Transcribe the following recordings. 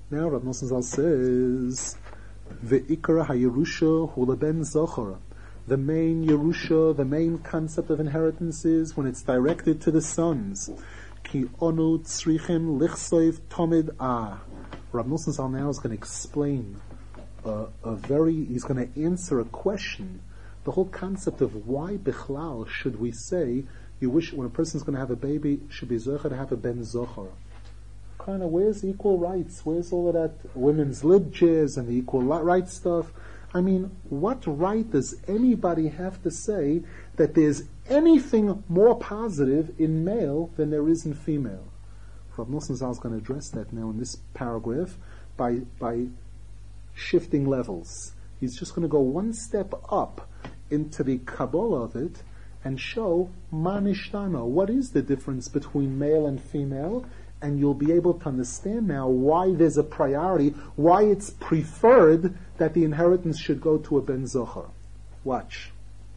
Now Rav Nosson Zal says, Ve'ikra ha'yerusha hu leben zochar. The main Yerusha, the main concept of inheritance is when it's directed to the sons. Ki onu tzrichim lichsoiv tomid ah. Rav Nosson Zal now is going to explain he's going to answer a question. The whole concept of why bichlal should we say, you wish when a person's going to have a baby, should be zochar to have a ben zochar. Kind of, where's equal rights? Where's all of that women's lib chairs and the equal rights stuff? I mean, what right does anybody have to say that there's anything more positive in male than there is in female? Rav Nosson Zal is going to address that now in this paragraph by shifting levels. He's just going to go one step up into the Kabbalah of it and show manishtana, what is the difference between male and female, and you'll be able to understand now why there's a priority, why it's preferred that the inheritance should go to a ben zochar. Watch.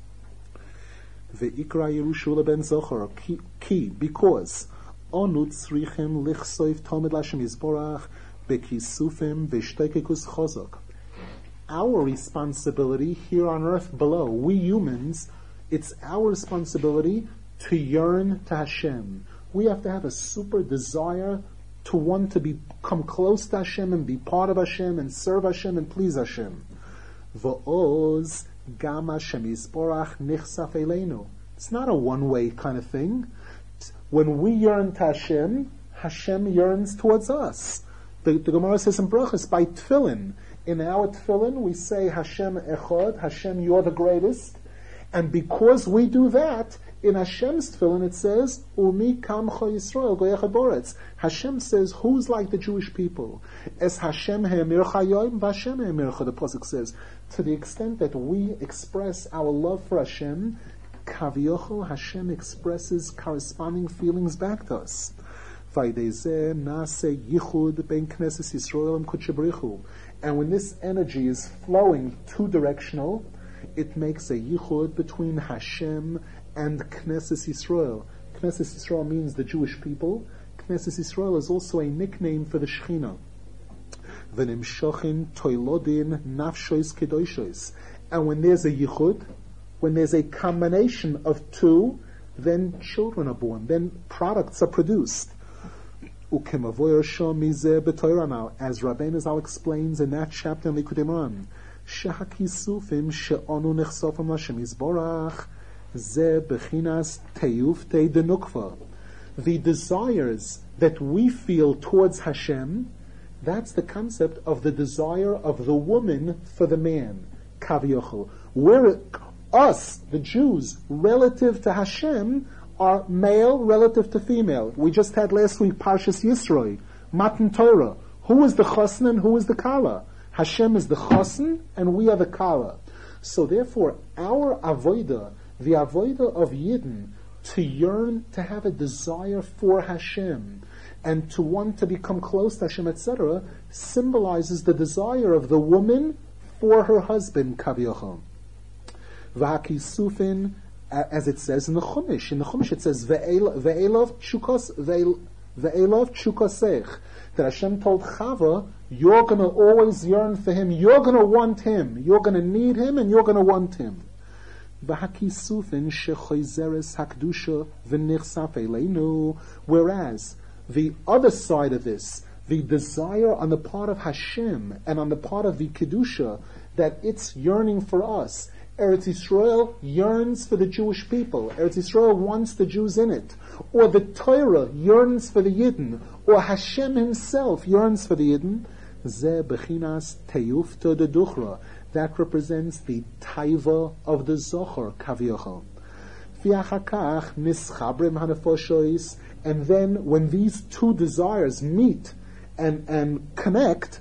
Ve'ikra Yerushua ben zochar, ki, because onu tzrichem lichsoif tomid lashem yizborach bekisufim v'shtekekus chozok. Our responsibility here on earth below, we humans, it's our responsibility to yearn to Hashem. We have to have a super desire to want to become close to Hashem and be part of Hashem and serve Hashem and please Hashem. V'oz gam Hashem yisborach nichsaf eleinu. It's not a one-way kind of thing. When we yearn to Hashem, Hashem yearns towards us. The Gemara says in Brachos, by tefillin, in our tefillin we say Hashem echad, Hashem you're the greatest, and because we do that, in Hashem's tefillin it says, Umi kamcha Yisrael goyechad boretz. Hashem says, who's like the Jewish people? Es Hashem he'emircha yoim v'Hashem he'emircha, the pasuk says. To the extent that we express our love for Hashem, Kaviochel, Hashem expresses corresponding feelings back to us. And when this energy is flowing two-directional, it makes a yichud between Hashem and Knesset Yisrael. Knesset Yisrael means the Jewish people. Knesset Yisrael is also a nickname for the Shekhinah. And when there's a yichud, when there's a combination of two, then children are born, then products are produced. As Rabbeinu Zal explains in that chapter in Likutei Moharan, Shehakisufim she'onu nechsofim Hashem Yisborach ze bechinas teyuftei denukva. The desires that we feel towards Hashem, that's the concept of the desire of the woman for the man. Kaviochel. We're us, the Jews, relative to Hashem, are male relative to female. We just had last week Parshas Yisroi, Matan Torah. Who is the chassan and who is the kala? Hashem is the chassan and we are the kala. So therefore, our avodah, the avodah of Yidden, to yearn, to have a desire for Hashem, and to want to become close to Hashem, etc., symbolizes the desire of the woman for her husband, Kaviyachom. V'hakisufin, as it says in the Chumash. In the Chumash it says, Ve'elov chukosech, that Hashem told Chava, you're going to always yearn for him, you're going to want him, you're going to need him, and you're going to want him. V'hakisufin shechoizeres hakdusha v'nichsaf eleinu. Whereas, the other side of this, the desire on the part of Hashem and on the part of the Kedusha, that it's yearning for us. Eretz Yisrael yearns for the Jewish people. Eretz Yisrael wants the Jews in it. Or the Torah yearns for the Yidden. Or Hashem himself yearns for the Yidden. Ze bechinas teyufta de duchra. That represents the taiva of the Zohar, Kaviyachal. V'achakach nischabrim hanefoshois. And then when these two desires meet and connect,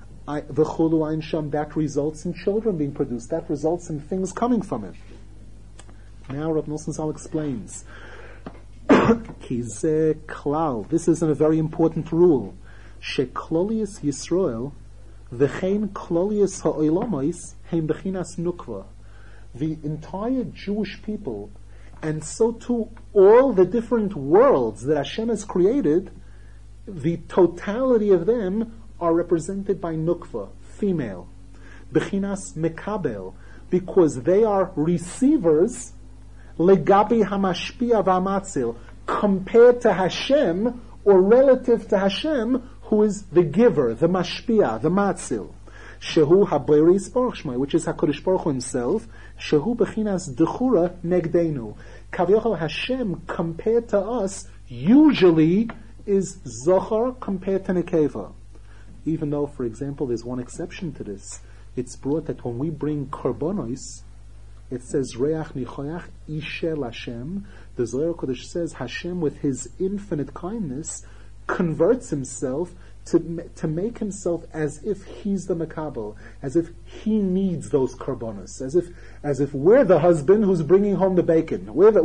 that results in children being produced. That results in things coming from it. Now Rav Nosson Zal explains. This is a very important rule. Sheklolius Yisrael v'chein klolius ha'olamais heim bechinas nukva. The entire Jewish people, and so too all the different worlds that Hashem has created, the totality of them are represented by nukva, female. Bechinas mekabel, because they are receivers, legabi hamashpia v'amatzil, compared to Hashem, or relative to Hashem, who is the giver, the mashpia, the matzil. Shehu habayri yisparach shmai, which is HaKadosh Baruch Hu himself. Shehu bechinas dechura negdenu. Kavyochel Hashem, compared to us, usually is zochar compared to nekeva. Even though, for example, there's one exception to this. It's brought that when we bring korbanos, it says reach nichoyach ishel Hashem. The Zohar Kodesh says Hashem, with His infinite kindness, converts Himself to make Himself as if He's the makabel, as if He needs those korbanos, as if we're the husband who's bringing home the bacon. We're the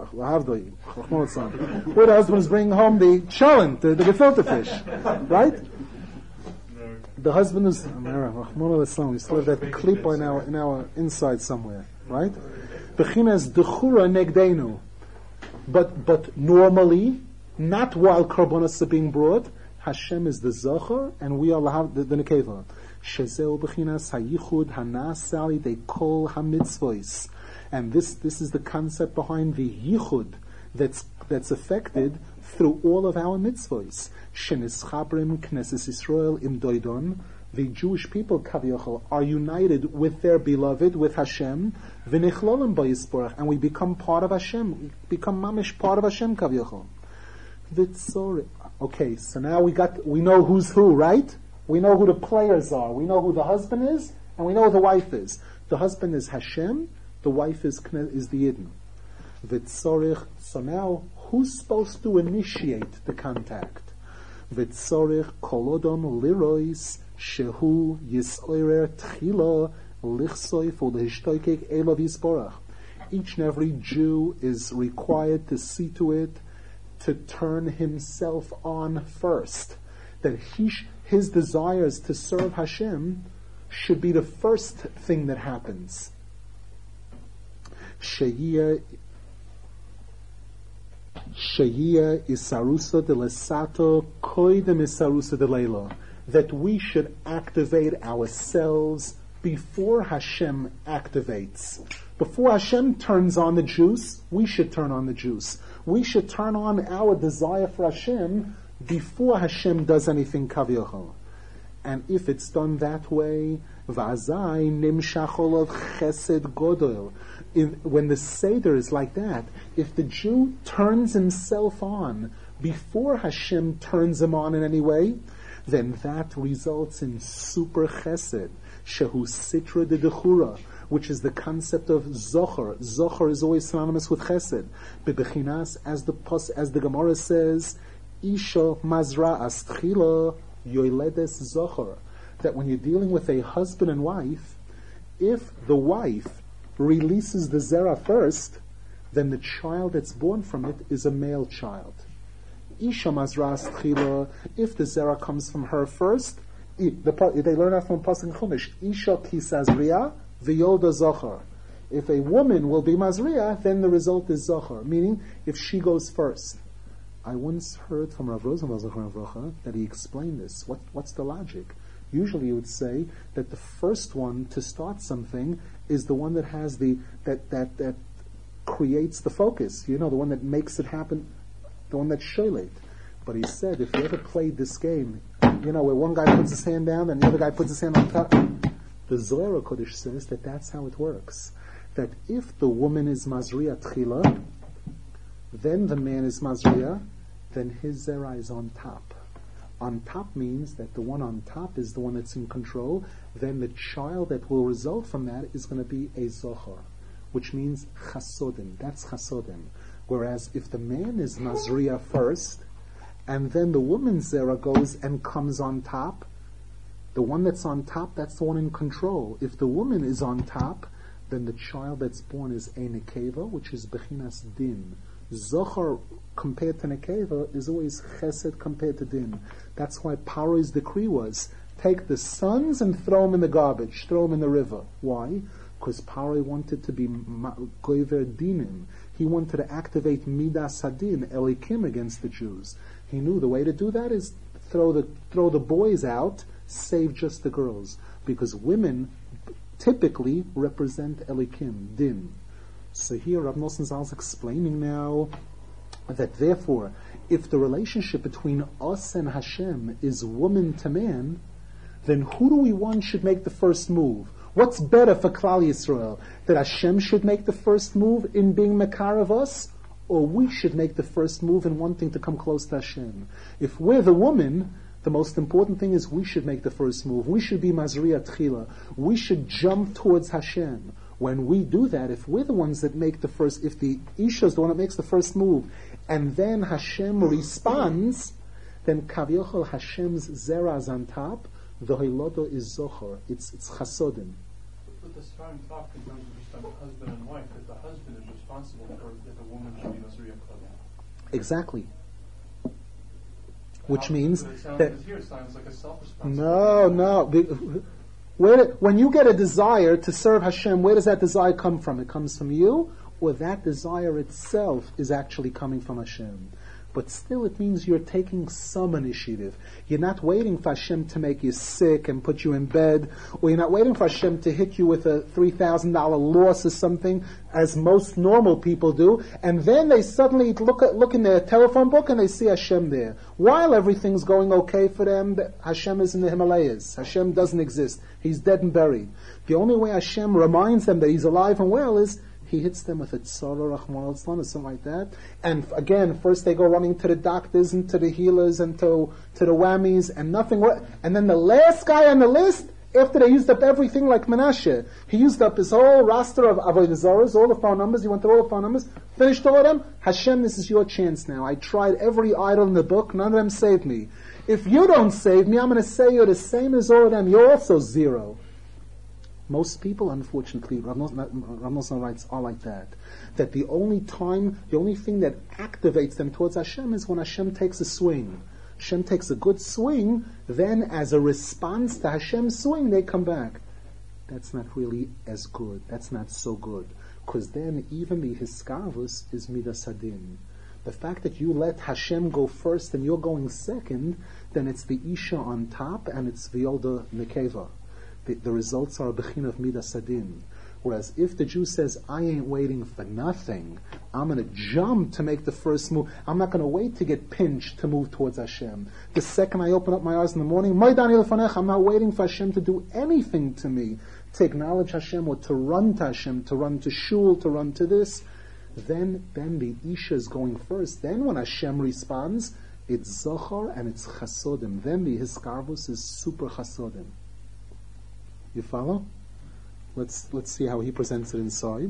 husband who's bringing home the cholent, the gefilte fish, right? The husband is we still have that klipa in our inside somewhere, right? Bechinas dechura negdenu. But normally, not while korbanos are being brought, Hashem is the zocher and we are the nekeva. Shezeu bechinas hayichud hanasali de kol hamitzvos. And this is the concept behind the yichud that's affected through all of our mitzvos. Shenis Knesses Yisrael im doidon. The Jewish people, Kavyochel, are united with their beloved, with Hashem, v'nichlolim b'yisborach, and we become part of Hashem. We become mamish part of Hashem, Kavyochel. Okay, so now we know who's who, right? We know who the players are. We know who the husband is, and we know who the wife is. The husband is Hashem, the wife is the Yidden. V'tzorich, so now, who's supposed to initiate the contact? V'tzorich kolodom lirois shehu yisoirer tchila lichsoif ulehishtoikek elov yisborach. Each and every Jew is required to see to it to turn himself on first. That his desires to serve Hashem should be the first thing that happens. Sheyia isarusa de lesato koidem isarusa de leila. That we should activate ourselves before Hashem activates. Before Hashem turns on the juice, we should turn on the juice. We should turn on our desire for Hashem before Hashem does anything kavyochel. And if it's done that way, v'azai nimshacholov chesed godol. When the Seder is like that, if the Jew turns himself on before Hashem turns him on in any way, then that results in super chesed, shehu sitra de dechura, which is the concept of zocher. Zocher is always synonymous with chesed. Bebechinas, as the Gemara says, isha mazra astchila yoiledes zocher. That when you're dealing with a husband and wife, if the wife releases the zera first, then the child that's born from it is a male child. Isha mazras tchila, if the zera comes from her first, they learn that from Pasuk Chumash. Isha kisazriya v'yolda zochar. If a woman will be mazriya, then the result is zochar, meaning if she goes first. I once heard from Rav Rosenfeld that he explained this. What's the logic? Usually you would say that the first one to start something is the one that has that creates the focus, the one that makes it happen, the one that's shoylate. But he said, if you ever played this game, where one guy puts his hand down and the other guy puts his hand on top, the Zohar Kodesh says that that's how it works. That if the woman is Mazriya Tchila, then the man is Mazriya, then his Zerah is on top. On top means that the one on top is the one that's in control, then the child that will result from that is going to be a Zohar, which means Chasodim. That's Chasodim. Whereas if the man is Mazriya first, and then the woman's Zerah goes and comes on top, the one that's on top, that's the one in control. If the woman is on top, then the child that's born is a Nekeva, which is Bechinas Din. Zohar compared to Nekeva is always Chesed compared to Din. That's why Paro's decree was, take the sons and throw them in the garbage, throw them in the river. Why? Because Paro wanted to be Goiver Dinim. He wanted to activate Midas Hadin, Elikim, against the Jews. He knew the way to do that is throw the boys out, save just the girls, because women typically represent Elikim, Din. So here Rav Nosson Zal is explaining now that therefore, if the relationship between us and Hashem is woman to man, then who do we want should make the first move? What's better for Klal Yisrael? That Hashem should make the first move in being Makar of us, or we should make the first move in wanting to come close to Hashem? If we're the woman, the most important thing is we should make the first move. We should be Mazriya Tchila. We should jump towards Hashem. When we do that, if we're the ones that make the first, if the Isha is the one that makes the first move, and then Hashem responds, then Kavyochel Hashem's Zera is on top, the Hilodo is Zohar. It's Chasodim. But the Sfarim talk in terms of just on husband and wife, that the husband is responsible for that the woman should be Nazriya Kladin. Exactly. Which means that here it sounds like a self-responsibility. No. When you get a desire to serve Hashem, where does that desire come from? It comes from you, or that desire itself is actually coming from Hashem? But still it means you're taking some initiative. You're not waiting for Hashem to make you sick and put you in bed, or you're not waiting for Hashem to hit you with a $3,000 loss or something, as most normal people do, and then they suddenly look in their telephone book and they see Hashem there. While everything's going okay for them, Hashem is in the Himalayas. Hashem doesn't exist. He's dead and buried. The only way Hashem reminds them that He's alive and well is He hits them with a tzara, Rahman al-Islam, or something like that. And again, first they go running to the doctors and to the healers and to the whammies, and nothing works. And then the last guy on the list, after they used up everything like Menashe, he used up his whole roster of Avodah Zarahs, all the phone numbers, he went through all the phone numbers, finished all of them. Hashem, this is your chance now. I tried every idol in the book, none of them saved me. If you don't save me, I'm going to say you're the same as all of them. You're also zero. Most people, unfortunately, Rav Nosson writes, are like that. That the only thing that activates them towards Hashem is when Hashem takes a swing. Hashem takes a good swing, then as a response to Hashem's swing, they come back. That's not really as good. That's not so good. Because then even the Hiskavus is Midas Hadin. The fact that you let Hashem go first and you're going second, then it's the Isha on top and it's V'yolda Nekeva. The results are a bechin of Midas Hadin. Whereas if the Jew says, I ain't waiting for nothing, I'm going to jump to make the first move. I'm not going to wait to get pinched to move towards Hashem. The second I open up my eyes in the morning, I'm not waiting for Hashem to do anything to me, to acknowledge Hashem or to run to Hashem, to run to shul, to run to this. Then the Isha is going first. Then when Hashem responds, it's Zohar and it's Chasodim. Then the Hiskarvus is super Chasodim. You follow? Let's see how he presents it inside.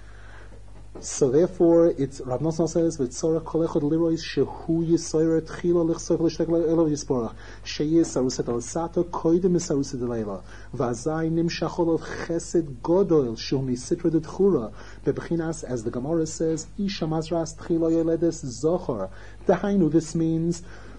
So therefore, it's Rav Nosson says, "V'tzora kol echad lirois shehu yisoyer tchila lichsof l'shtek le'elav yisborach sheyis saruset al sato koidem saruset leila v'azai nimshachol al chesed godol shehu misitra d'tchura bebchinas," as the Gemara says, "Isha mazras tchila yoledes zochar." Dahainu, this means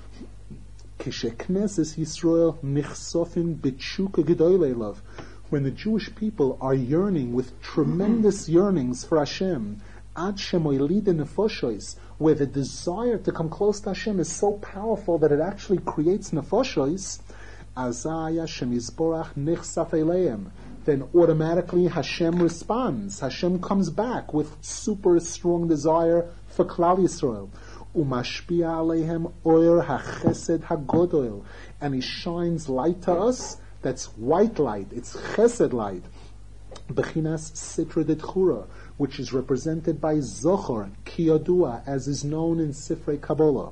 Kishekneses Yisrael nichsofim b'tshuka gedoylei. When the Jewish people are yearning with tremendous yearnings for Hashem, ad shemoylide nefoshois, where the desire to come close to Hashem is so powerful that it actually creates nefoshois, azaya shemizborach nichsaf eleim, then automatically Hashem responds. Hashem comes back with super strong desire for Klal Yisrael. Umashpia aleihem oyer hachesed hagodoil, and He shines light to us. That's white light. It's chesed light. Bechinas sitra d'tchura, which is represented by Zohar, Kiyodua, as is known in Sifrei Kabbalah.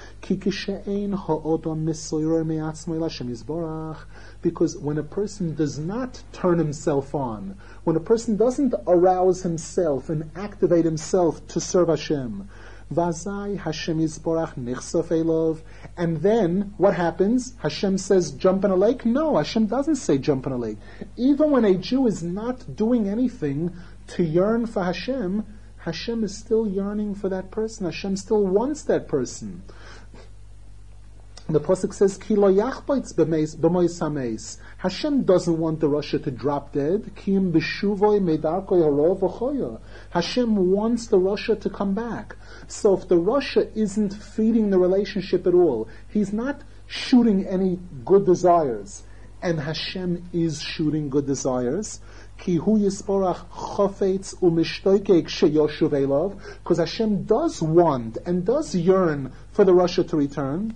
Because when a person does not turn himself on, when a person doesn't arouse himself and activate himself to serve Hashem, Vazai Hashem Yisborach Nichsof Elov, and then what happens? Hashem says jump in a lake? No, Hashem doesn't say jump in a lake. Even when a Jew is not doing anything to yearn for Hashem, Hashem is still yearning for that person. Hashem still wants that person. The pasuk says, "Ki lo yachboitz b'mois hameis." Hashem doesn't want the Rasha to drop dead. Kim b'shuvoi medarkoi harov v'choya. Hashem wants the Rasha to come back. So if the Rasha isn't feeding the relationship at all, he's not shooting any good desires, and Hashem is shooting good desires. Ki hu yisporach chofetz umishtoikek sheyoshuv elav, because Hashem does want and does yearn for the Rasha to return.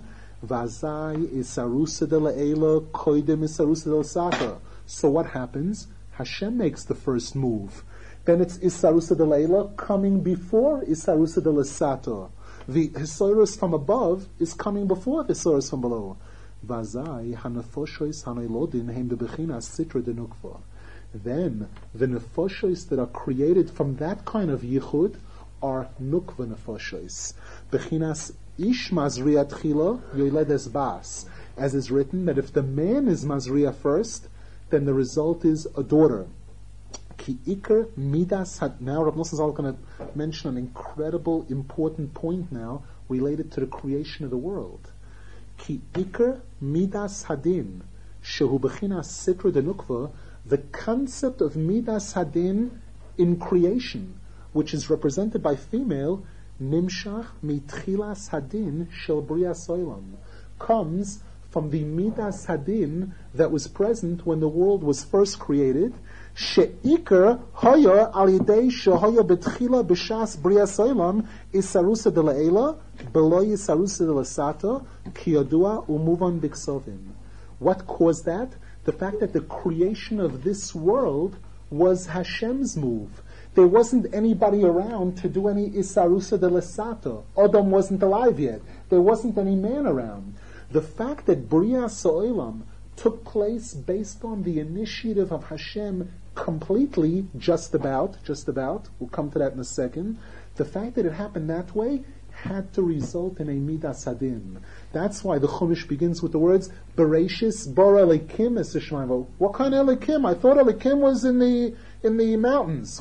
Vazai isarusa de la'ela koidem isarusa de l'sata. So what happens? Hashem makes the first move. Then it's isarusa de la'ela coming before isarusa de l'sata. The hisoros from above is coming before the hisoros from below. Vazai hanafoshois hanailodin hem bebechinas sitra de nukva. Then the nefoshois that are created from that kind of yichud are nukva nefoshois. Bechinas ish mazriya tchila yoiledes bas. As is written, that if the man is mazriya first, then the result is a daughter. Ki ikar midas had. Now Rav Nosson Zal is going to mention an incredible, important point now related to the creation of the world. Ki ikar midas hadin shehu bechinas sitra de nukva. The concept of midas hadin in creation, which is represented by female, nimshach mitchilas hadin shel brias olam, comes from the midas hadin that was present when the world was first created. Sheikar hoya alidei shehoya betchila b'shas brias olam isarusa de la'ela below isarusa de l'sata kiyodua umuvan biksovim. What caused that? The fact that the creation of this world was Hashem's move. There wasn't anybody around to do any isarusa de l'sata. Adam wasn't alive yet. There wasn't any man around. The fact that Bria Sa'olam took place based on the initiative of Hashem completely, just about, we'll come to that in a second, the fact that it happened that way had to result in a midas hadin. That's why the Chumash begins with the words Bereshis bara Elikim es Shemaim. What kind of Elikim? I thought Elikim was in the mountains.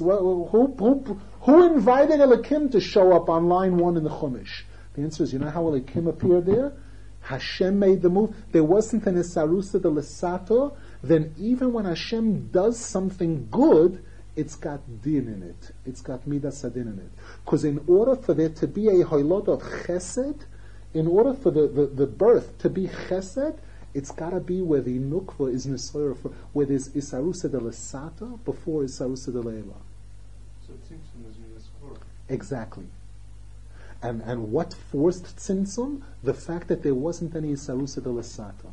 Who invited Elikim to show up on line 1 in the Chumash? The answer is, you know how Elikim appeared there? Hashem made the move. There wasn't an Isarusa de l'sato. Then even when Hashem does something good, it's got din in it. It's got midas hadin in it. Because in order for there to be a hoilot of chesed, in order for the birth to be chesed, it's got to be where the nukva is nesoyer, where there's isarusa de l'sata before isarusa de leila. So tzimtzum is midas kor. Exactly. And what forced tzimtzum? The fact that there wasn't any isarusa de l'sata.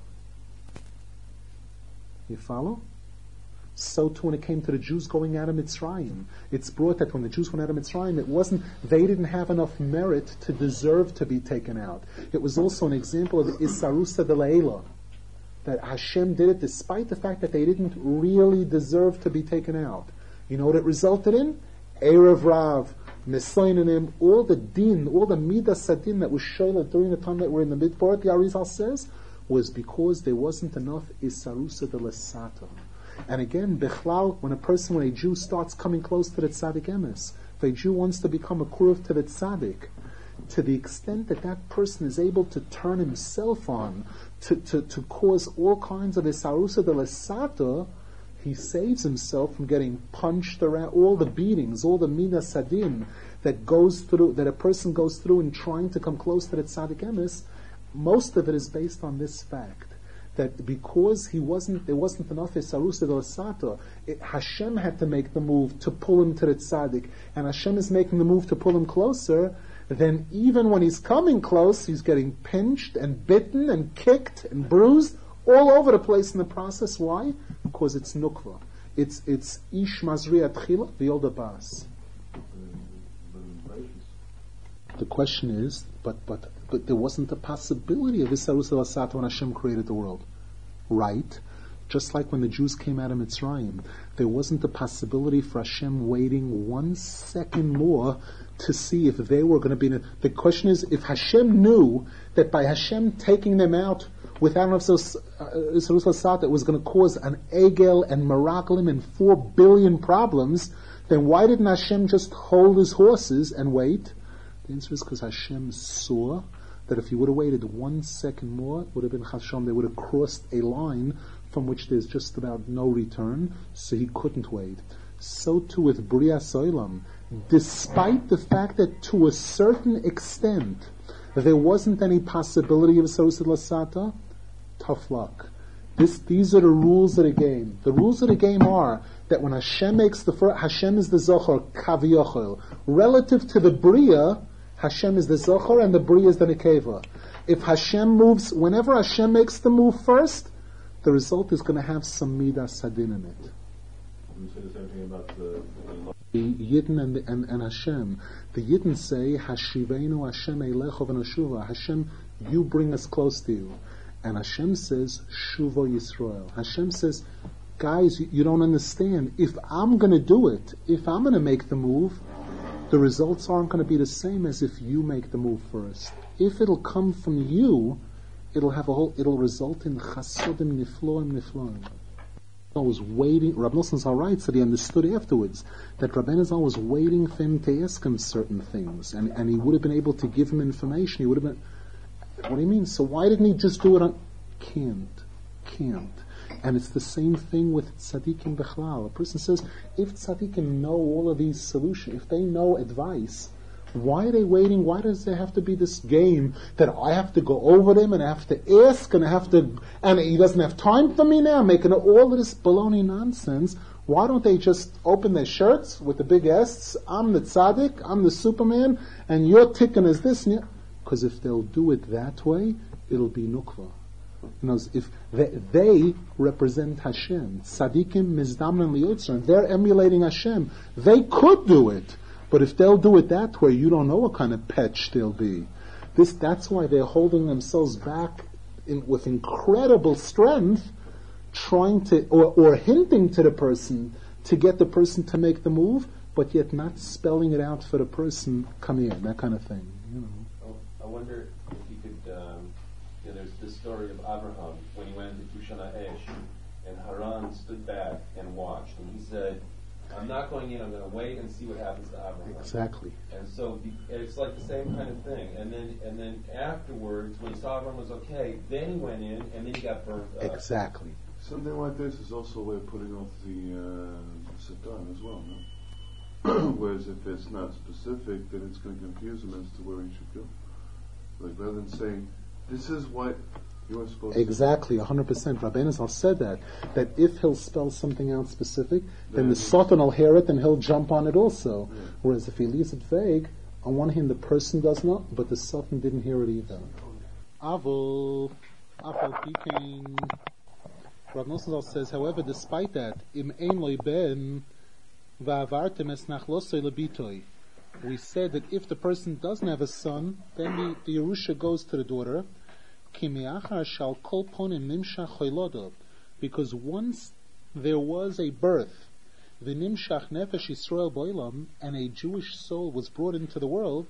You follow? So too when it came to the Jews going out of Mitzrayim. It's brought that when the Jews went out of Mitzrayim, they didn't have enough merit to deserve to be taken out. It was also an example of Isarusa de Leila, that Hashem did it despite the fact that they didn't really deserve to be taken out. You know what it resulted in? Erev Rav, Mesoinanim, all the din, all the midas sadin that was shoyla during the time that we're in the midbar, the Arizal says, was because there wasn't enough Isarusa de Lesata. And again, Bechlal, when a Jew starts coming close to the tzaddik emes, if a Jew wants to become a kuruv to the tzaddik, to the extent that that person is able to turn himself on, to cause all kinds of isarusa de lesata, he saves himself from getting punched around, all the beatings, all the minas sadin that a person goes through in trying to come close to the tzaddik emes. Most of it is based on this fact, that because there wasn't enough isarusa de l'sata, Hashem had to make the move to pull him to the tzaddik, and Hashem is making the move to pull him closer. Then even when he's coming close, he's getting pinched and bitten and kicked and bruised all over the place in the process. Why? Because it's nukva. It's ish mazriya tchila v'yolda bas. The question is, but there wasn't a possibility of Isarusa de l'sata when Hashem created the world. Right? Just like when the Jews came out of Mitzrayim, there wasn't a possibility for Hashem waiting 1 second more to see if they were going to be in it. The question is, if Hashem knew that by Hashem taking them out without enough Isarusa de l'sata, it was going to cause an egel and miraglim and 4 billion problems, then why didn't Hashem just hold his horses and wait? The answer is because Hashem saw that if he would have waited 1 second more, it would have been Hashem. They would have crossed a line from which there's just about no return, so he couldn't wait. So too with Bria Soilam. Despite the fact that to a certain extent there wasn't any possibility of Isarusa de l'sata, tough luck. These are the rules of the game. The rules of the game are that when Hashem makes the first, Hashem is the Zohar, Kaviyachol. Relative to the Bria, Hashem is the Zohar and the Bria is the Nekeva. If Hashem moves, whenever Hashem makes the move first, the result is going to have some Midas Hadin in it. You say the same thing about the Yidden and Hashem. The Yidden say, Hashiveinu Hashem Eilecho v'Nashuva. Hashem, you bring us close to you. And Hashem says, Shuvo Yisrael. Hashem says, guys, you don't understand. If I'm going to do it, if I'm going to make the move, the results aren't going to be the same as if you make the move first. If it'll come from you, it'll result in Chasudim Nifloim. I was waiting. Rabbi Nosson Zal writes that he understood afterwards that Rabbeinu Zal was waiting for him to ask him certain things, and he would have been able to give him information. He would have been. What do you mean? So why didn't he just do it on? Can't. And it's the same thing with tzaddikim bechlal. A person says, if tzaddikim know all of these solutions, if they know advice, why are they waiting? Why does there have to be this game that I have to go over them and I have to ask and he doesn't have time for me now, making all of this baloney nonsense? Why don't they just open their shirts with the big S? I'm the tzaddik, I'm the Superman, and your tikkun is this. Because if they'll do it that way, it'll be nukva. You know, if they represent Hashem, tzaddikim mizdamnan liyotzran, they're emulating Hashem. They could do it, but if they'll do it that way, you don't know what kind of petch they'll be. That's why they're holding themselves back with incredible strength, trying to or hinting to the person to get the person to make the move, but yet not spelling it out for the person. Come here, that kind of thing. You know. I wonder if you could. There's this story of Abraham when he went into Tushan Ha'esh, and Haran stood back and watched, and he said, "I'm not going in. I'm going to wait and see what happens to Abraham." Exactly. And so it's like the same kind of thing. And then afterwards, when he saw Abraham was okay, then he went in, and then he got burnt up. Exactly. Something like this is also a way of putting off the Satan as well, no? Whereas if it's not specific, then it's going to confuse him as to where he should go. Like rather than saying, this is what you are supposed exactly, to do. 100%. Rabbeinu Zal said that if he'll spell something out specific, then the Satan will hear it and he'll jump on it also. Yeah. Whereas if he leaves it vague, on one hand the person does not, but the Satan didn't hear it either. Avol Pikain. Rav Nosson Zal says, however, despite that, im ein loy ben va'avartem es nachlosoi lebitoi. We said that if the person doesn't have a son, then the Yerusha goes to the daughter. Because once there was a birth, and a Jewish soul was brought into the world,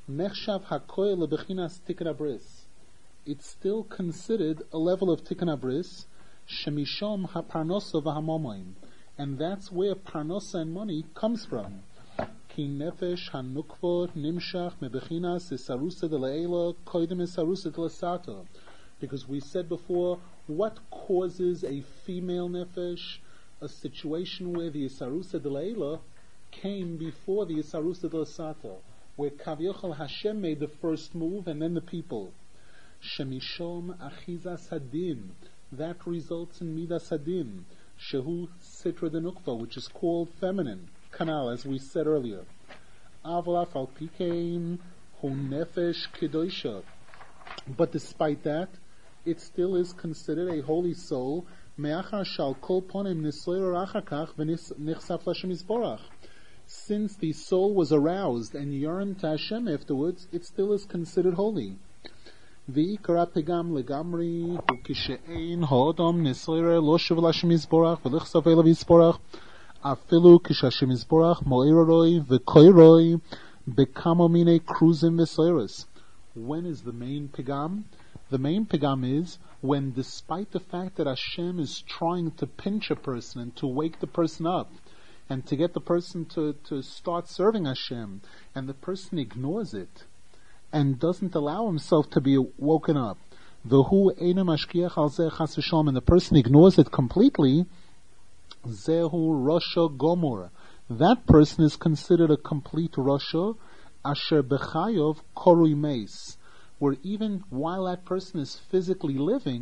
it's still considered a level of tikkun abris, shemishom haparnosa v'hamomayim, and that's where parnosa and money comes from. Ki nefesh hanukva nimshach mebechinas isarusa de le'ela koidem isarusa de l'sato. Because we said before, what causes a female nefesh? A situation where the isarusa de le'ela came before the isarusa de l'sato, where Kaviyachal Hashem made the first move and then the people. Shemishom achizas hadin, that results in midas hadin, shehu sitra de nukva, which is called feminine. Canal, as we said earlier. Avla fal pikein hu nefesh kedoisha. But despite that, it still is considered a holy soul. Me'achar shal kol ponim nisoyer achakach v'nichsaf l'Hashem yisborach. Since the soul was aroused and yearned to Hashem afterwards, it still is considered holy. V'ikara pegam legamri hu kishe'ein ha'odam nisoyer lo shuv l'Hashem yisborach v'lichsaf elav yisborach. Afilu kishashim izborach mo'iroi v'koiroi bekamomine kruzim v'soiris. When is the main pigam? The main pigam is when, despite the fact that Hashem is trying to pinch a person and to wake the person up and to get the person to start serving Hashem, and the person ignores it and doesn't allow himself to be woken up, v'hu eina mashkiach al zeh chas v'shalom, and the person ignores it completely, Zehu Rasha Gomor. That person is considered a complete Rasha, Asher Bechayov Korui Meis, where even while that person is physically living,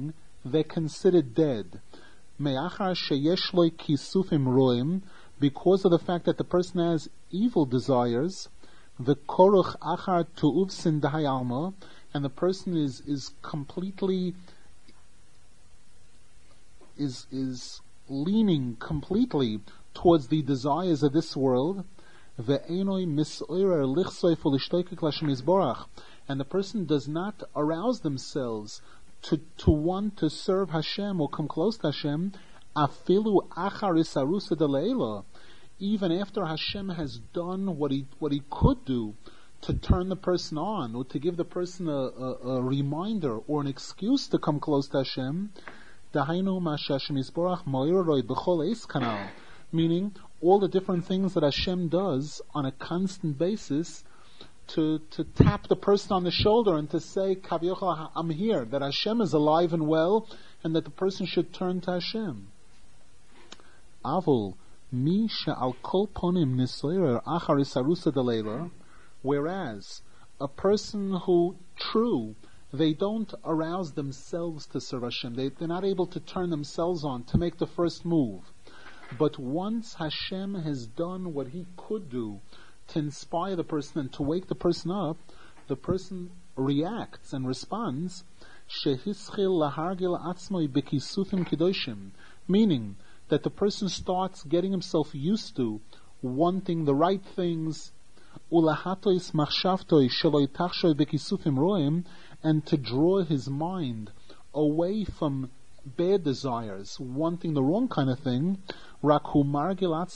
they're considered dead. Me'achar sheyesh lo kisufim roim, because of the fact that the person has evil desires, v'koruch achar tu'uv sin d'hayalma, and the person is completely is leaning completely towards the desires of this world, ve'enoi misoirer lichsoi fulishtoikik lashem yisborach, and the person does not arouse themselves to want to serve Hashem or come close to Hashem, afilu achar isarusa deleila, even after Hashem has done what he could do to turn the person on, or to give the person a reminder or an excuse to come close to Hashem, dahainu mashashem yisborach moiroroi b'chol eis kanal, meaning all the different things that Hashem does on a constant basis to tap the person on the shoulder and to say, Kavyochel, I'm here, that Hashem is alive and well, and that the person should turn to Hashem. Avol, mi she'al kol ponim nisoyer achar isarusa delela, whereas a person who, true, they don't arouse themselves to serve Hashem, they're not able to turn themselves on, to make the first move. But once Hashem has done what He could do to inspire the person and to wake the person up, the person reacts and responds, shehischil lahargil atzmoi bekisufim kedoshim, meaning that the person starts getting himself used to wanting the right things, ulahatois machshavtoi sheloi tachshoi bekisufim roim, and to draw his mind away from bad desires, wanting the wrong kind of thing, but rather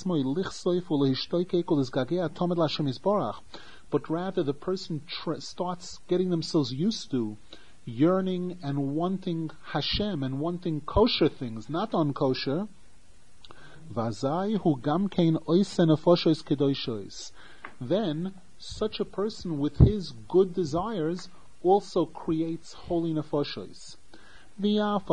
the person starts getting themselves used to yearning and wanting Hashem and wanting kosher things, not unkosher. Then such a person with his good desires also creates holy nefoshes. Despite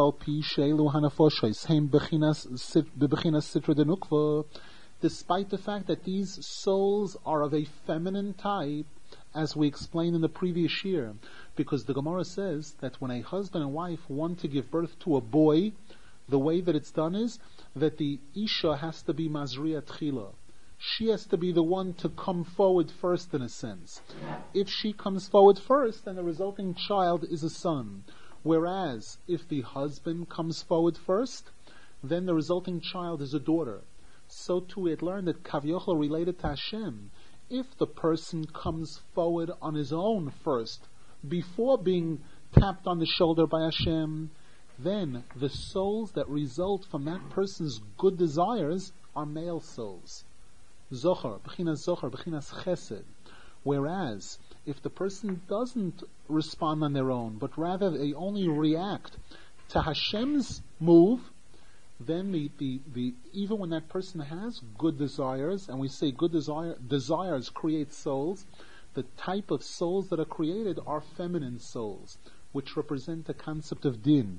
the fact that these souls are of a feminine type, as we explained in the previous year, because the Gemara says that when a husband and wife want to give birth to a boy, the way that it's done is that the Isha has to be Mazriya Tchila. She has to be the one to come forward first, in a sense. If she comes forward first, then the resulting child is a son. Whereas, if the husband comes forward first, then the resulting child is a daughter. So too we had learned that Kavyochel related to Hashem. If the person comes forward on his own first, before being tapped on the shoulder by Hashem, then the souls that result from that person's good desires are male souls. Zohar, B'chinas Chesed. Whereas, if the person doesn't respond on their own, but rather they only react to Hashem's move, then the even when that person has good desires, and we say good desires create souls, the type of souls that are created are feminine souls, which represent the concept of din.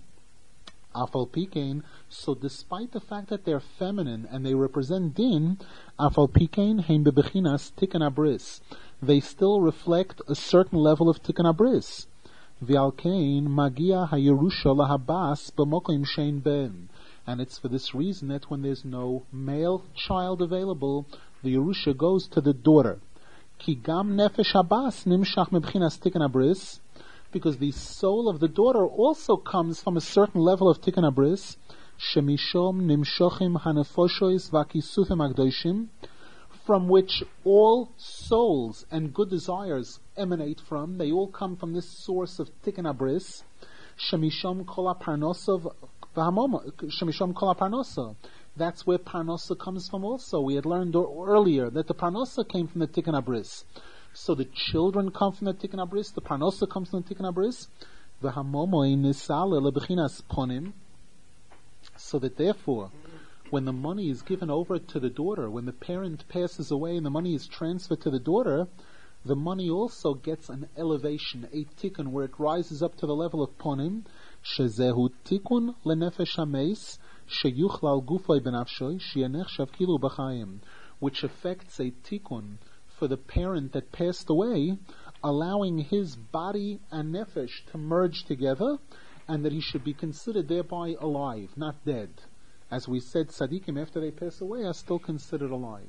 Afal Pikein, so despite the fact that they're feminine and they represent din, Afal Pikein heim bebechinas tikkun abris, they still reflect a certain level of tikkun abris. V'alkein magia hayerusha lahabas b'mokim shein ben, and it's for this reason that when there's no male child available, the Yerusha goes to the daughter. Ki gam nefesh habas nimshach mebchinas tikkun abris, because the soul of the daughter also comes from a certain level of tikkun abris, shemishom nimshochim hanefoshois vakisufim agdoshim, from which all souls and good desires emanate from. They all come from this source of tikkun abris. Shemishom kol parnosa. That's where parnosa comes from also. We had learned earlier that the parnosa came from the tikkun abris. So the children come from the tikkun abris, the parnosa comes from the tikkun abris. So that therefore, when the money is given over to the daughter, when the parent passes away and the money is transferred to the daughter, the money also gets an elevation, a tikkun, where it rises up to the level of ponim, shezehu tikkun lenefesh hameis, sheyuchlal gufay benafshoy, sheyanech shavkilu b'chayim, which affects a tikkun for the parent that passed away, allowing his body and nefesh to merge together, and that he should be considered thereby alive, not dead. As we said, tzaddikim, after they pass away, are still considered alive.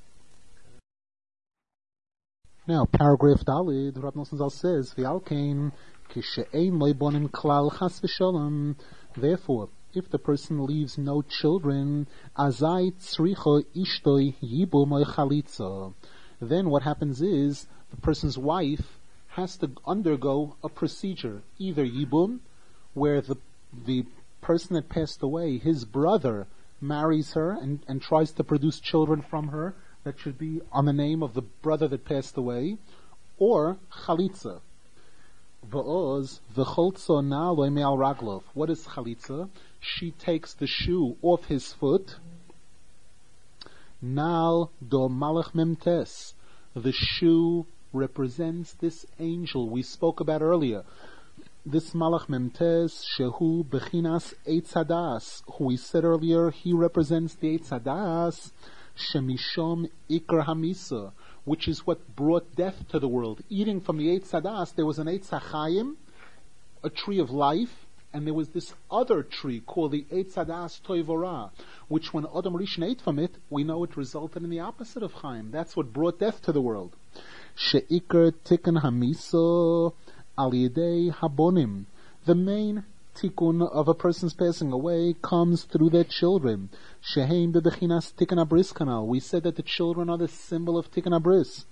Now, paragraph Dalid, Rav Nosson Zal says, V'alkein, kishe'ein loy bonim klal chas v'shalom. Therefore, if the person leaves no children, azai tzricho ishtoi yibu moy chalitza. Then what happens is, the person's wife has to undergo a procedure, either yibum, where the person that passed away, his brother, marries her and tries to produce children from her that should be on the name of the brother that passed away, or chalitza. V'oz v'choltzo na loy me'al raglov. What is chalitza? She takes the shoe off his foot. Nal do malach memtes. The shoe represents this angel we spoke about earlier. This malach memtes, shehu bechinas eitz hadas, who we said earlier, he represents the eitz hadas, shemishom ikar hamisa, which is what brought death to the world. Eating from the eitz hadas, there was an eitz hachayim, a tree of life, and there was this other tree called the eitz hadas toivora, which when Adam Rishon ate from it, we know it resulted in the opposite of Chaim. That's what brought death to the world. Sheikar tikkun hamisa al yedei habonim. The main tikkun of a person's passing away comes through their children. Sheheim bebechinas tikkun abris kanal. We said that the children are the symbol of tikkun abris.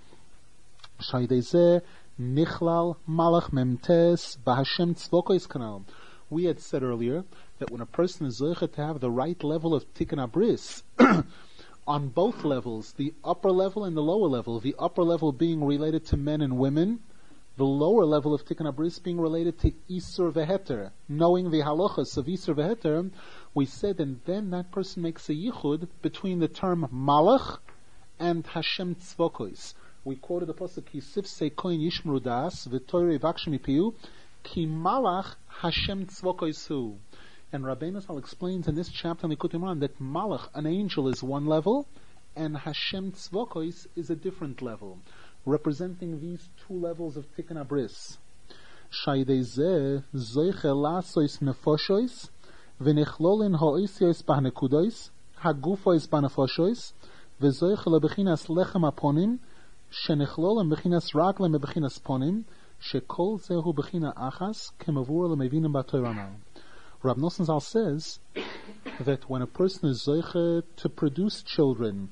Shaydei nichlal malach memtes bahashem tzvokois kanal. We had said earlier that when a person is zoche to have the right level of tikkun abris, on both levels, the upper level and the lower level, the upper level being related to men and women, the lower level of tikkun abris being related to isur veheter, knowing the halachas of isur veheter, we said, and then that person makes a yichud between the term malach and Hashem tzvokos. We quoted the pasuk, Yisif seikoin yishmru das v'toyrei vakshim mipiu ki malach Hashem tzvokos hu. And Rabbeinu Zal explains in this chapter in Likutei Moharan that malach, an angel, is one level, and Hashem tzvokos is a different level, representing these two levels of tikkun abris. Shaydei zeh zoiche lasois nefoshois v'nechlolin ha'oisios b'hanekudois hagufois b'nefoshois v'zoiche lebechinas lechem aponim shenechlolin bechinas raglim bechinas ponim shekol zehu bechina achas kemavur lemevinim b'toranal. Rab Nosson Zal says that when a person is zoiche to produce children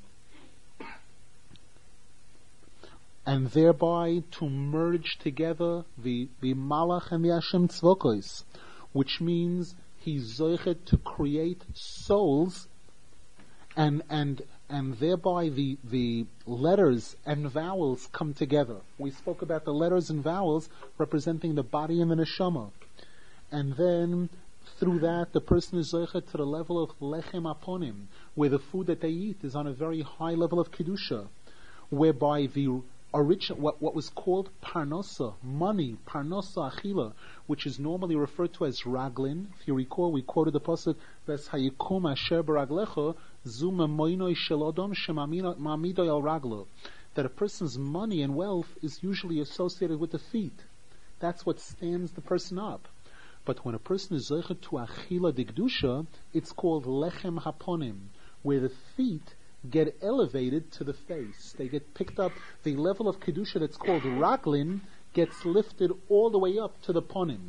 and thereby to merge together the malach and the Hashem tzvokos, which means he's zoiche to create souls, and thereby the letters and vowels come together. We spoke about the letters and vowels representing the body and the neshama, and then through that, the person is zoiche to the level of lechem aponim, where the food that they eat is on a very high level of kedusha, whereby the original, what was called parnosa, money, parnosa achila, which is normally referred to as raglin. If you recall, we quoted the pasuk, "Ves hayikum asher baraglecha zu memoinoi shel odom shemamidoy al raglo," that a person's money and wealth is usually associated with the feet. That's what stands the person up. But when a person is zoiche to achila digdusha, it's called lechem haponim, where the feet get elevated to the face. They get picked up. The level of kedusha that's called raglin gets lifted all the way up to the ponim.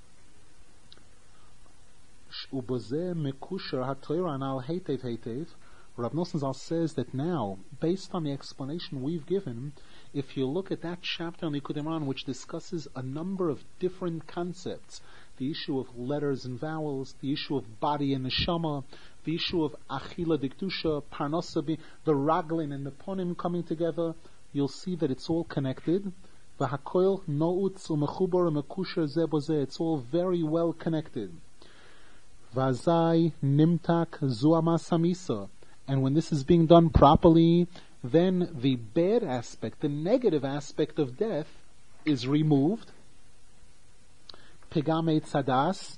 Rav Nosson Zal says that now, based on the explanation we've given, if you look at that chapter in Likutei Moharan which discusses a number of different concepts, the issue of letters and vowels, the issue of body and neshama, the issue of achila diktusha, parnasa, the raglin and the ponim coming together, you'll see that it's all connected. V'hakoil no'utz u'mechubar u'mekusher zeh bo zeh. It's all very well connected. V'azai nimtak zu'amas hamisa. And when this is being done properly, then the bad aspect, the negative aspect of death is removed. Pegame tzadas,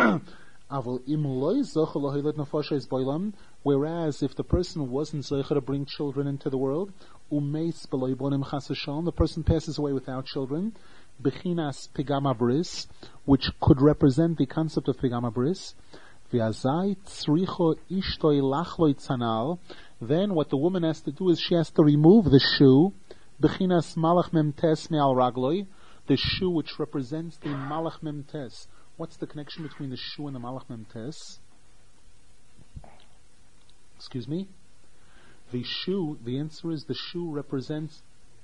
whereas if the person wasn't zoiche to bring children into the world, the person passes away without children, bechinas pigama bris, which could represent the concept of pigama bris. V'azai tzricho ishtoi lachloi tzanal. Then what the woman has to do is she has to remove the shoe, bechinas malach memtes me'al ragloi, the shoe which represents the malach memtes. What's the connection between the shoe and the malach memtes? Excuse me? The shoe, the answer is the shoe represents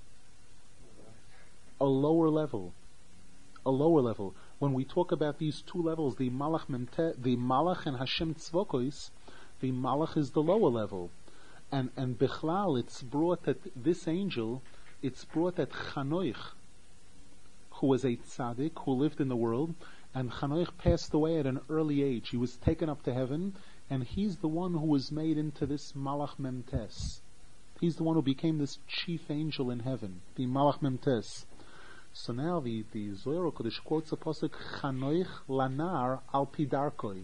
a lower level. A lower level. When we talk about these two levels, the malach and Hashem tzvokois, the malach is the lower level. And bichlal, it's brought that this angel, it's brought that Chanoich, who was a tzaddik, who lived in the world, and Chanoich passed away at an early age. He was taken up to heaven, and he's the one who was made into this Malach Memtes. He's the one who became this chief angel in heaven, the Malach Memtes. So now the Zohar Kodesh quotes a pasuk, Chanoich lanar al pidarkoi,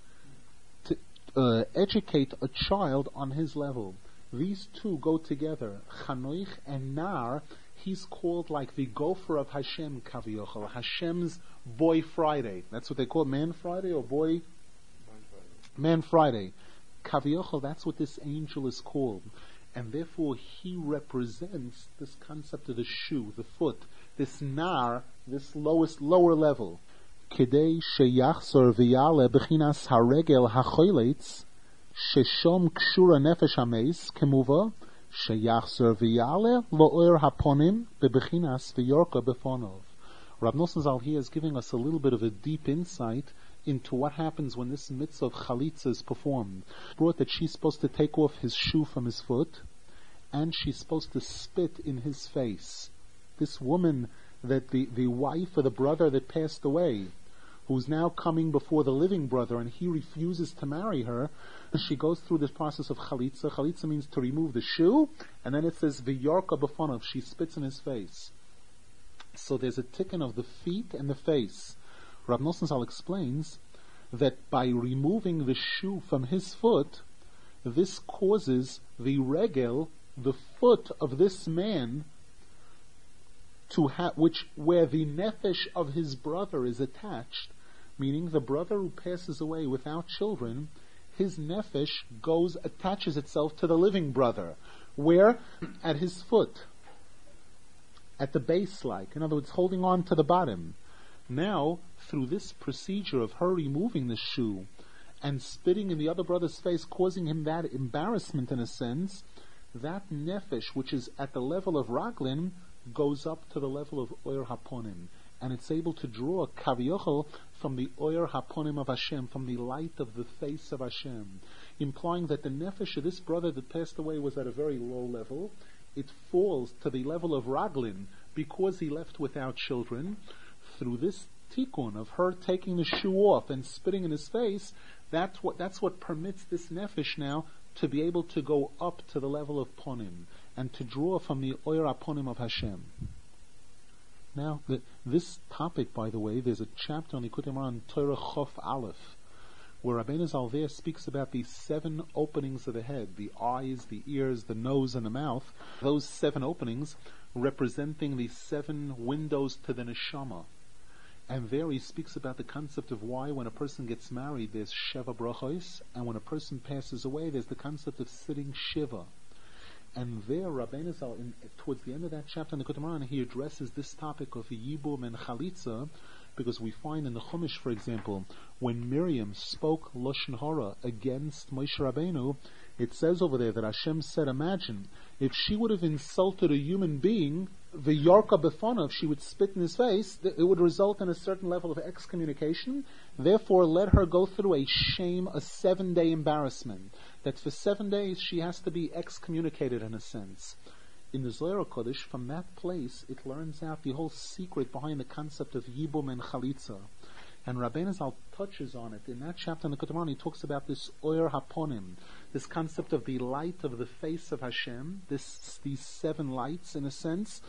to educate a child on his level. These two go together. Chanoich and Nar, he's called like the gopher of Hashem, Kaviochel, Hashem's boy Friday. That's what they call Man Friday or boy? Man Friday. Kaviochel, that's what this angel is called. And therefore he represents this concept of the shoe, the foot, this Nar, this lower level. Kedei sheyachzor v'yale b'chinas haregel hachoyletz sheshom kshura nefesh hameis kemuva sheyachzor v'yale lo'er haponim b'bechinas v'yorka b'fonov. Rab Nosson Zal here is giving us a little bit of a deep insight into what happens when this mitzvah of chalitza is performed. Brought that she's supposed to take off his shoe from his foot, and she's supposed to spit in his face. This woman, that the wife of the brother that passed away, who's now coming before the living brother, and he refuses to marry her, she goes through this process of chalitza. Chalitza means to remove the shoe, and then it says v'yorka b'fonov, she spits in his face. So there's a tikkun of the feet and the face. Rav Nosson Zal explains that by removing the shoe from his foot, this causes the regel, the foot of this man, to where the nefesh of his brother is attached, meaning the brother who passes away without children, his nefesh attaches itself to the living brother, where? At his foot, at the base, like, in other words, holding on to the bottom. Now, through this procedure of her removing the shoe and spitting in the other brother's face, causing him that embarrassment in a sense, that nefesh, which is at the level of raglin, goes up to the level of oyer haponim, and it's able to draw kaviochel from the oyer haponim of Hashem, from the light of the face of Hashem, implying that the nefesh of this brother that passed away was at a very low level. It falls to the level of raglin because he left without children. Through this tikkun of her taking the shoe off and spitting in his face, that's what permits this nefesh now to be able to go up to the level of ponim and to draw from the oyer haponim of Hashem. Now, this topic, by the way, there's a chapter on Likutei Moharan on Torah Chof Aleph, where Rabbeinu Zal there speaks about the 7 openings of the head, the eyes, the ears, the nose, and the mouth. Those 7 openings representing the 7 windows to the neshama. And there he speaks about the concept of why when a person gets married there's Sheva Brachos, and when a person passes away there's the concept of sitting Shiva. And there Rabbeinu Zal, towards the end of that chapter in the Likutei Moharan, he addresses this topic of Yibum and Chalitza, because we find in the Chumash, for example, when Miriam spoke Lashon Hara against Moshe Rabbeinu, it says over there that Hashem said, imagine, if she would have insulted a human being, the Yarka Befonov, she would spit in his face, it would result in a certain level of excommunication. Therefore, let her go through a shame, a 7-day embarrassment. That for 7 days she has to be excommunicated in a sense. In the Zohar Kodesh, from that place, it learns out the whole secret behind the concept of Yibum and Chalitza. And Rabbeinu Zal touches on it. In that chapter in the Likutei Moharan, he talks about this Oyer Haponim, this concept of the light of the face of Hashem, these 7 lights in a sense,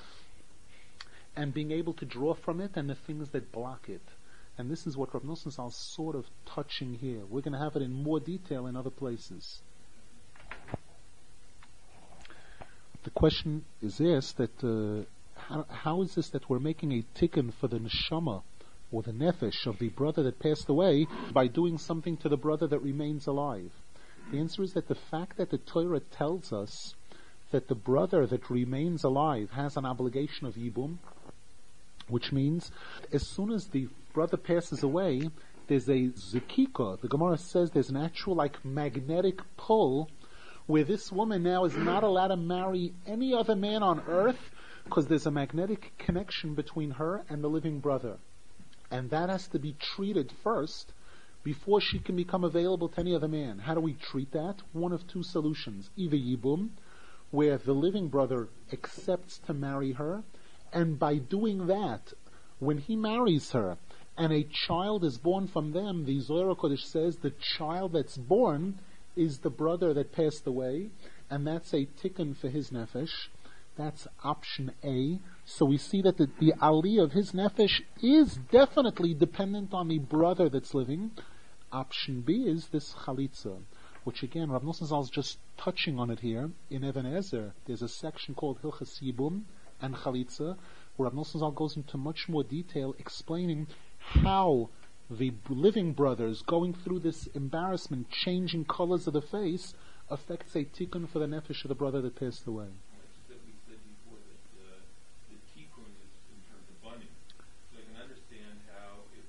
and being able to draw from it and the things that block it. And this is what Rav Nosson Zal is sort of touching here. We're going to have it in more detail in other places. The question is asked that how is this that we're making a tikkun for the neshama or the nefesh of the brother that passed away by doing something to the brother that remains alive? The answer is that the fact that the Torah tells us that the brother that remains alive has an obligation of yibum, which means as soon as the brother passes away, there's a zikika. The Gemara says there's an actual magnetic pull where this woman now is not allowed to marry any other man on earth because there's a magnetic connection between her and the living brother. And that has to be treated first before she can become available to any other man. How do we treat that? One of two solutions. Either yibum, where the living brother accepts to marry her, and by doing that, when he marries her, and a child is born from them, the Zohar Kodesh says the child that's born is the brother that passed away, and that's a tikkun for his nefesh. That's option A. So we see that the aliyah of his nefesh is definitely dependent on the brother that's living. Option B is this chalitza, which again, Rav Nosson Zal is just touching on it here. In Even Ezer, there's a section called Hilchas Yibum and Chalitza, where Rav Nosson Zal goes into much more detail explaining how the living brothers going through this embarrassment, changing colors of the face, affects a tikkun for the nefesh of the brother that passed away. We said before that the tikkun is in terms of bunning. So I can understand how if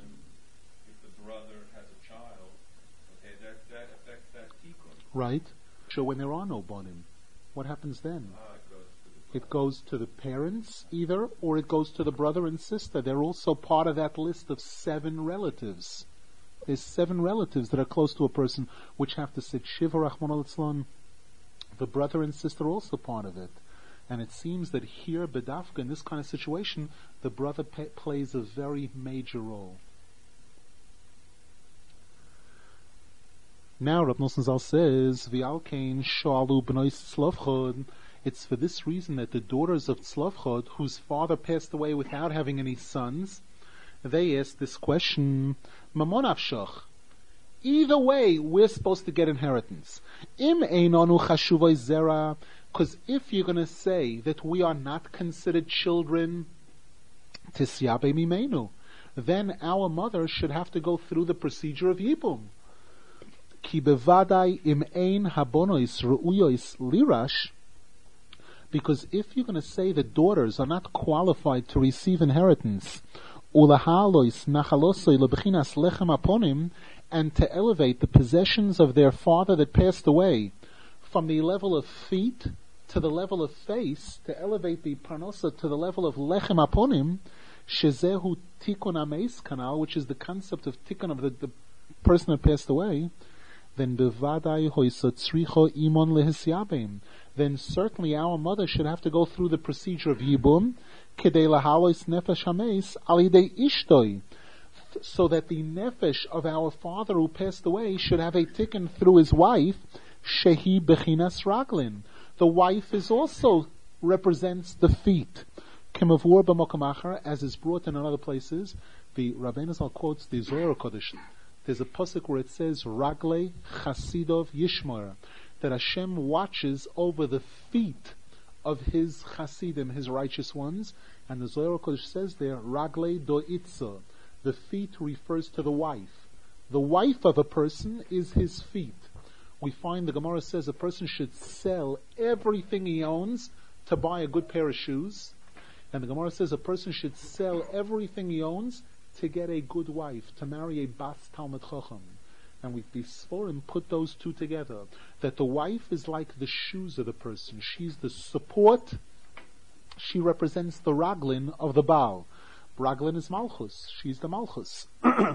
the brother has a child, okay, that affects that tikkun. Right. So when there are no banim, what happens then? It goes to the parents either, or it goes to the brother and sister. They're also part of that list of 7 relatives. There's 7 relatives that are close to a person which have to sit Shiva Rahman al-Islam. The brother and sister are also part of it. And it seems that here, Bedafka, in this kind of situation, the brother plays a very major role. Now, Rav Nosson Zal says, V'alkein sho'alu b'noi Tzlofchad. It's for this reason that the daughters of Tzlofchad, whose father passed away without having any sons, they asked this question, Mamon Afshach. Either way, we're supposed to get inheritance. Im einonu chashuvay zera, because if you're going to say that we are not considered children, tisyabe mimenu, then our mother should have to go through the procedure of yibum. Ki bevadai im ein habonois ru'uyois lirash, because if you're going to say that daughters are not qualified to receive inheritance, ulahalois nachalosoi lebechinas lechem aponim, and to elevate the possessions of their father that passed away from the level of feet to the level of face, to elevate the parnosa to the level of lechem aponim, shezehu tikkun ameis kanal, which is the concept of tikkun of the person that passed away, then bevadai hoisatzricho imon lehisyabim, then certainly our mother should have to go through the procedure of yibum, kedei lahalois nefesh hameis alidei ishtoi, so that the nefesh of our father who passed away should have a tikkun through his wife, shehi bechinas raglin. The wife is also represents the feet. Kemavur b'mokom achar, as is brought in other places. The Rabbeinu Zal quotes the Zohar Kodesh. There's a pasuk where it says, Ragle chasidov yishmar, that Hashem watches over the feet of his chasidim, his righteous ones, and the Zohar Kodesh says there, Ragle do itza. The feet refers to the wife. The wife of a person is his feet. We find the Gemara says a person should sell everything he owns to buy a good pair of shoes, and the Gemara says a person should sell everything he owns to get a good wife, to marry a Bas Talmud Chacham. And the Sforim put those two together, that the wife is like the shoes of the person. She's the support. She represents the Raglin of the Baal. Raglin is Malchus. She's the Malchus.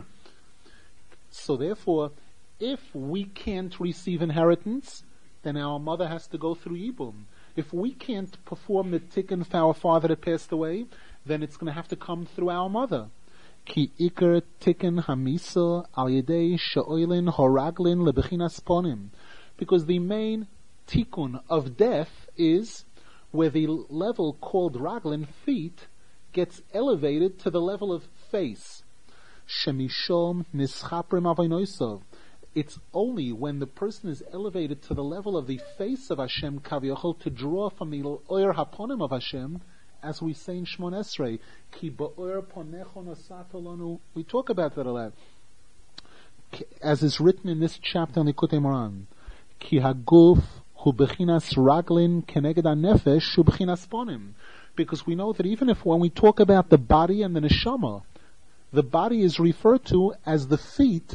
So therefore, if we can't receive inheritance, then our mother has to go through Yibum. If we can't perform the tikkun for our father that passed away, then it's going to have to come through our mother. Ki iker tikkun hamisa al yedei she'oilin horaglin lebechinas ponim, because the main tikkun of death is where the level called raglin, feet, gets elevated to the level of face. Shemishom nischaprim avaynoisov. It's only when the person is elevated to the level of the face of Hashem Kavyochel to draw from the oyer haponim of Hashem, as we say in Shmon Esrei, Ki ba'or ponecho nosata lanu. We talk about that a lot. As is written in this chapter on Likutei Moran, Ki haguf hu bechinas raglin keneged hanefesh hu bechinas ponim. Because we know that even if when we talk about the body and the neshama, the body is referred to as the feet.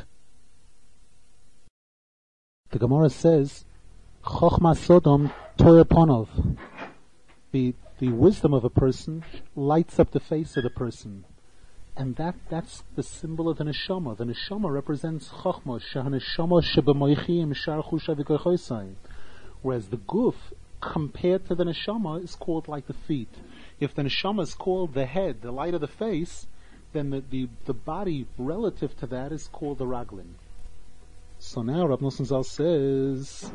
The Gemara says, Chochma Sodom Torah Ponov. The wisdom of a person lights up the face of the person. And that's the symbol of the neshama. The neshama represents Chochma, Shehaneshama Shebemoichi Im Shar Chusha V'Koichosai. Whereas the guf, compared to the neshama, is called like the feet. If the neshama is called the head, the light of the face, then the body relative to that is called the raglin. So now Rav Nosson Zal says,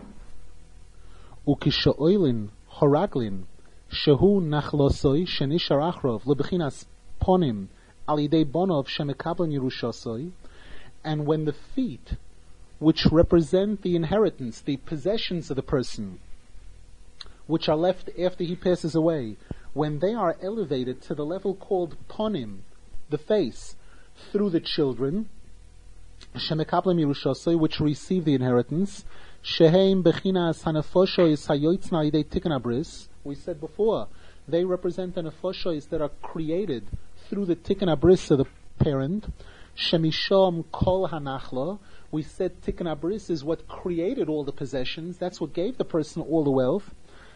Ukisha'oilin horaglin shehu nachlosoi shenishar achrov lebechinas ponim alidei bonov shemekablan yerushosoi. And when the feet, which represent the inheritance, the possessions of the person, which are left after he passes away, when they are elevated to the level called ponim, the face, through the children, Shemekablam Yerushosoi, which receive the inheritance, Sheheim Bechinas Hanefoshois Hayoitzna Idei Tikkun Abris. We said before, they represent the nefoshois that are created through the Tikkun Abris of the parent. Shemishom Kol Hanachla. We said Tikkun Abris is what created all the possessions. That's what gave the person all the wealth.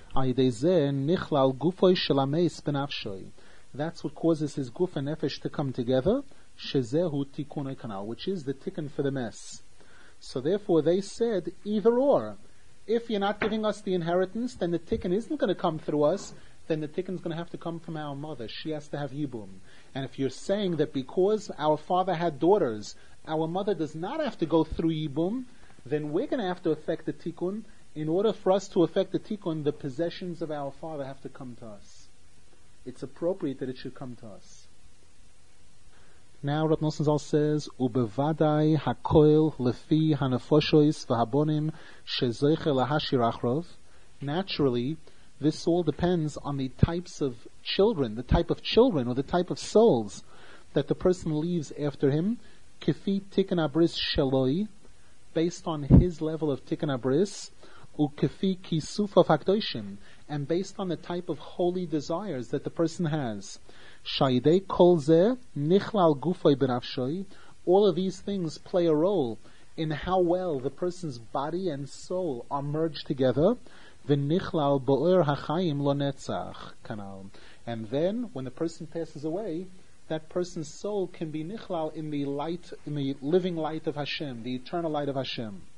Nichlal Gufoi Shelameis Benafshoi. That's what causes his guf and nefesh to come together. Shezehu tikkun kanal, which is the tikkun for the mess. So therefore they said either or. If you're not giving us the inheritance, then the tikkun isn't going to come through us. Then the tikkun is going to have to come from our mother. She has to have yibum. And if you're saying that because our father had daughters, our mother does not have to go through yibum, then we're going to have to affect the tikkun. In order for us to affect the tikkun, the possessions of our father have to come to us. It's appropriate that it should come to us. Now Rav Nosson Zal says, Ubevadai hakoil lefi hanefoshois v'habonim shezoiche lahashir achrov. Naturally, this all depends on the types of children, the type of children or the type of souls that the person leaves after him. Kefi tikkun abris sheloi, based on his level of tikkun abris, ukefi kisuf of hakdoshim, and based on the type of holy desires that the person has. Shaidei kol zeh nichlal gufay benafshoi. All of these things play a role in how well the person's body and soul are merged together. V'nichlal bo'er hachayim lo netzach kanal. And then, when the person passes away, that person's soul can be nichlal in the light, in the living light of Hashem, the eternal light of Hashem.